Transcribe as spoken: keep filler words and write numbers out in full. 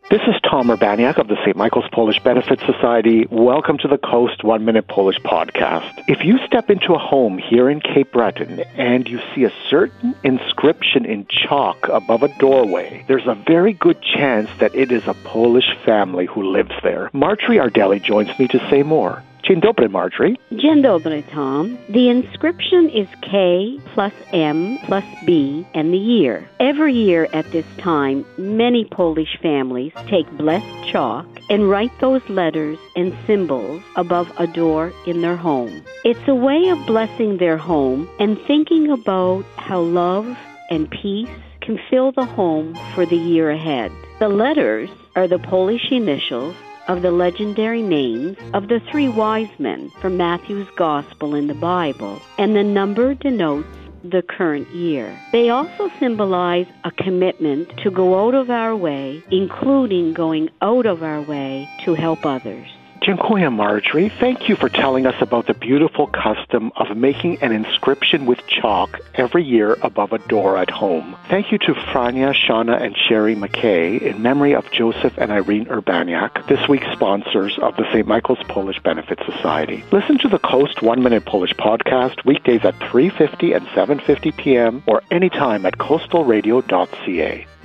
This is Tom Urbaniak of the Saint Michael's Polish Benefit Society. Welcome to the Coast One Minute Polish podcast. If you step into a home here in Cape Breton and you see a certain inscription in chalk above a doorway, there's a very good chance that it is a Polish family who lives there. Marjorie Ardelli joins me to say more. Dzień dobry, Marjorie. Dzień dobry, Tom. The inscription is K plus M plus B and the year. Every year at this time, many Polish families take blessed chalk and write those letters and symbols above a door in their home. It's a way of blessing their home and thinking about how love and peace can fill the home for the year ahead. The letters are the Polish initials of the legendary names of the three wise men from Matthew's Gospel in the Bible, and the number denotes the current year. They also symbolize a commitment to go out of our way, including going out of our way to help others. Dziękuję, Marjorie. Thank you for telling us about the beautiful custom of making an inscription with chalk every year above a door at home. Thank you to Frania, Shauna, and Sherry McKay in memory of Joseph and Irene Urbaniak, this week's sponsors of the Saint Michael's Polish Benefit Society. Listen to the Coast One Minute Polish podcast weekdays at three fifty and seven fifty p.m. or anytime at coastal radio dot c a.